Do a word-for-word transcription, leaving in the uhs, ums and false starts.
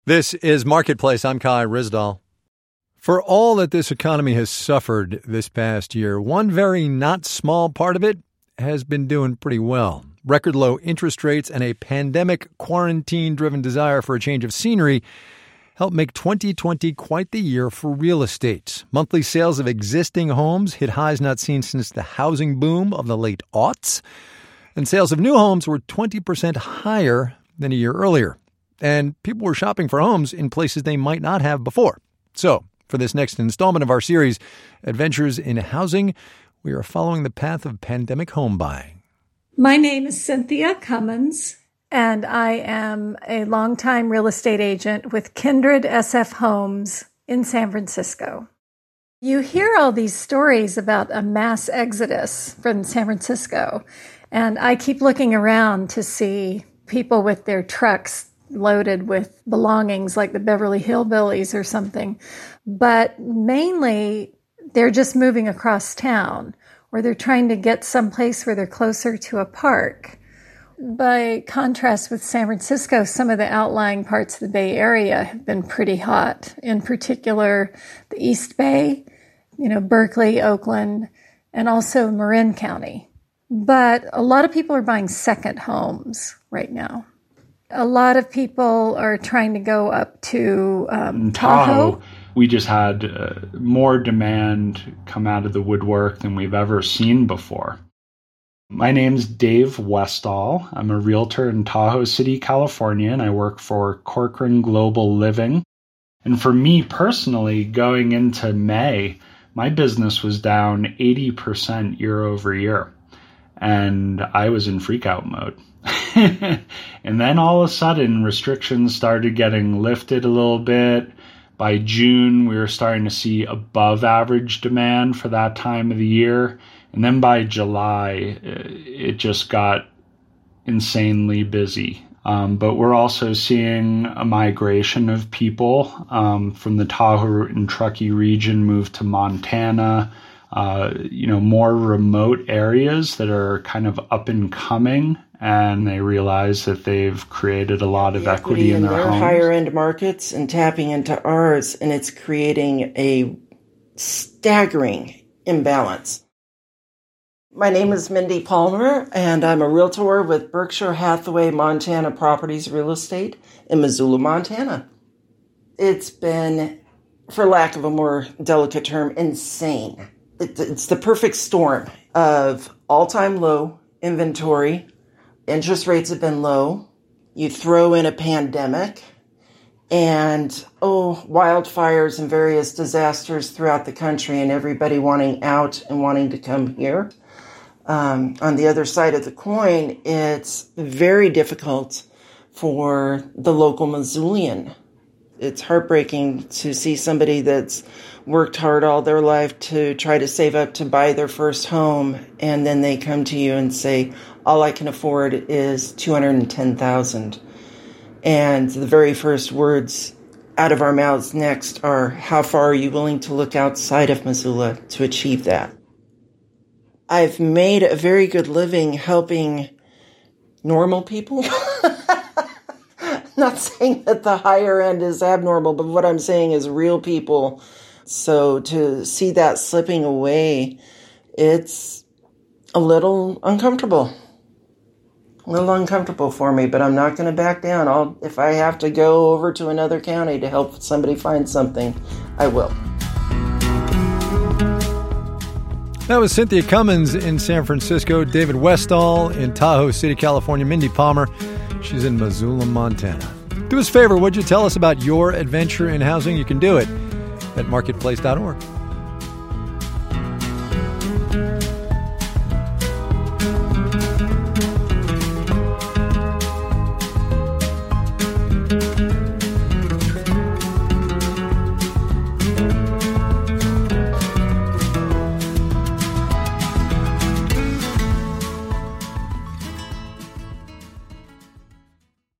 This is Marketplace. I'm Kai Ryssdal. For all that this economy has suffered this past year, one very not small part of it has been doing pretty well. Record low interest rates and a pandemic quarantine-driven desire for a change of scenery helped make twenty twenty quite the year for real estate. Monthly sales of existing homes hit highs not seen since the housing boom of the late aughts, and sales of new homes were twenty percent higher than a year earlier. And people were shopping for homes in places they might not have before. So, for this next installment of our series, Adventures in Housing, we are following the path of pandemic home buying. My name is Cynthia Cummins, and I am a longtime real estate agent with Kindred S F Homes in San Francisco. You hear all these stories about a mass exodus from San Francisco, and I keep looking around to see people with their trucks loaded with belongings like the Beverly Hillbillies or something. But mainly, they're just moving across town, or they're trying to get someplace where they're closer to a park. By contrast with San Francisco, some of the outlying parts of the Bay Area have been pretty hot. In particular, the East Bay, you know, Berkeley, Oakland, and also Marin County. But a lot of people are buying second homes right now. A lot of people are trying to go up to um, Tahoe. Tahoe. We just had uh, more demand come out of the woodwork than we've ever seen before. My name's Dave Westall. I'm a realtor in Tahoe City, California, and I work for Corcoran Global Living. And for me personally, going into May, my business was down eighty percent year over year. And I was in freakout mode. And then all of a sudden, restrictions started getting lifted a little bit. By June, we were starting to see above average demand for that time of the year. And then by July, it just got insanely busy. Um, but we're also seeing a migration of people um, from the Tahoe and Truckee region move to Montana. Uh, you know, more remote areas that are kind of up and coming, and they realize that they've created a lot of equity, equity in their, their homes. higher end markets and tapping into ours, and it's creating a staggering imbalance. My name is Mindy Palmer, and I'm a realtor with Berkshire Hathaway Montana Properties Real Estate in Missoula, Montana. It's been, for lack of a more delicate term, insane. It's the perfect storm of all-time low inventory. Interest rates have been low. You throw in a pandemic and, oh, wildfires and various disasters throughout the country and everybody wanting out and wanting to come here. Um, on the other side of the coin, it's very difficult for the local Missoulian. It's heartbreaking to see somebody that's worked hard all their life to try to save up to buy their first home, and then they come to you and say, all I can afford is two hundred ten thousand dollars. And the very first words out of our mouths next are, how far are you willing to look outside of Missoula to achieve that? I've made a very good living helping normal people. Not saying that the higher end is abnormal, but what I'm saying is real people. So to see that slipping away, it's a little uncomfortable. A little uncomfortable for me, but I'm not going to back down. I'll, if I have to go over to another county to help somebody find something, I will. That was Cynthia Cummins in San Francisco, David Westall in Tahoe City, California, Mindy Palmer. She's in Missoula, Montana. Do us a favor, would you tell us about your adventure in housing? You can do it at marketplace dot org.